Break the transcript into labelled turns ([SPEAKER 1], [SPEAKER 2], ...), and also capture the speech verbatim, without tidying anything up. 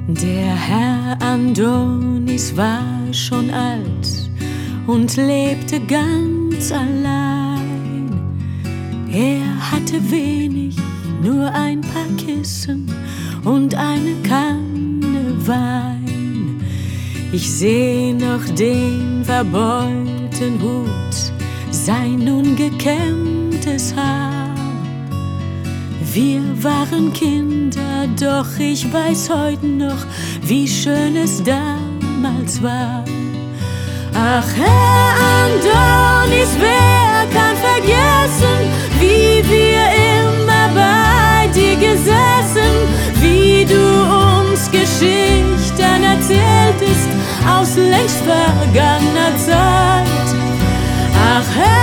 [SPEAKER 1] Der Herr Andonis war schon alt und lebte ganz allein. Er hatte wenig, nur ein paar Kissen und eine Kanne Wein. Ich seh noch den verbeulten Hut, sein nun gekämmtes Haar. Wir waren Kinder, doch ich weiß heute noch, wie schön es damals war. Ach, Herr Andonis, wer kann vergessen, wie wir immer bei dir gesessen, wie du uns Geschichten erzähltest aus längst vergangener Zeit. Ach, Herr